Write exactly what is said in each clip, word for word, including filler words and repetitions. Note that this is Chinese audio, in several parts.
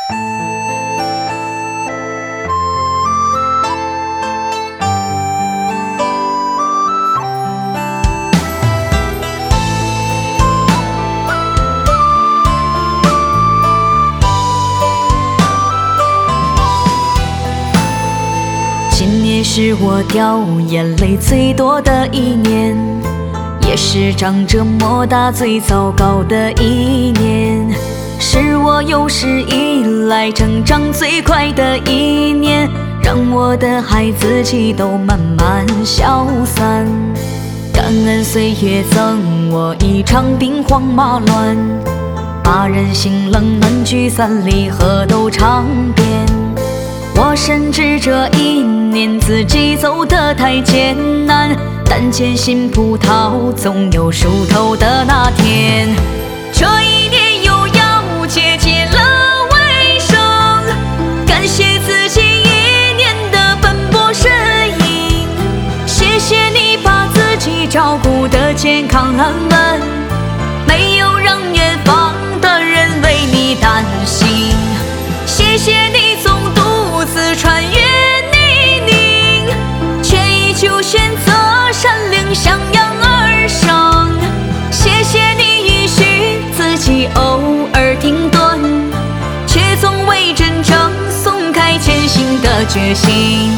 今年是我掉眼泪最多的一年，也是长这么大最糟糕的一年，是我有史以来成长最快的一年，让我的孩子气都慢慢消散。感恩岁月赠我一场兵荒马乱，把人心冷暖聚散离合都尝遍。我深知这一年自己走得太艰难，但坚信葡萄总有熟透的那天。这一年又要接近了尾声，感谢自己一年的奔波身影，谢谢你把自己照顾得健康安稳，没有让远方的人为你担心，谢谢你总独自穿越泥泞，却依旧选择山岭向阳而生，谢谢你允许自己偶尔停顿，却从未真正松开前行的决心。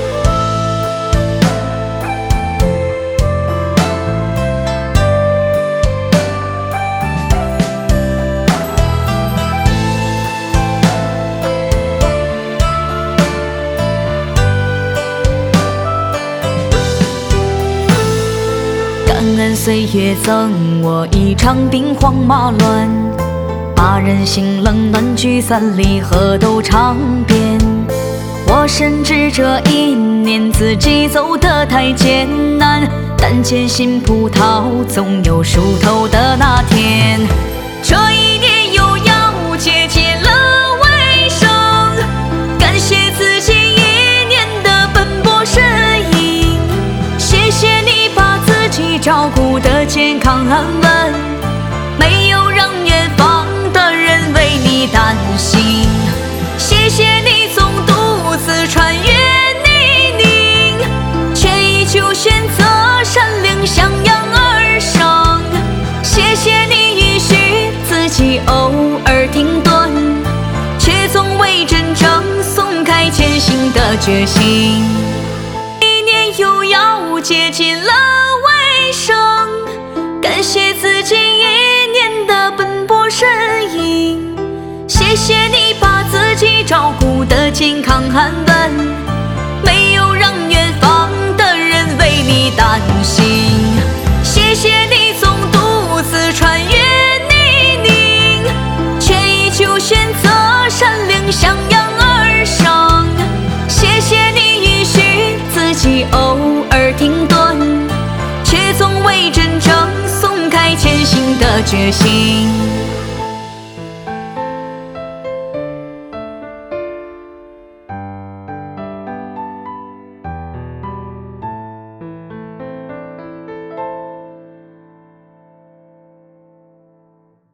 感恩岁月赠我一场兵荒马乱，把人心冷暖聚散离合都尝遍。我深知这一年自己走得太艰难，但坚信葡萄总有熟透的那天。这一年又要接近了尾声，感谢自己一年的奔波身影，谢谢你把自己照顾得健康安稳，没有让远方的人为你担心，谢谢你总独自穿越泥泞，却依旧选择山岭向阳而生，谢谢你允许自己偶尔停顿，却从未真正松开前行的决心。一年又要接近了尾声，感谢自己一年的奔波身影，谢谢你把自己照顾得健康安稳，没有让远方的人为你担心，谢谢你总独自穿越泥泞，却依旧选择山岭向阳而生，谢谢你允许自己偶尔停顿，却从未真正松开前行的决心。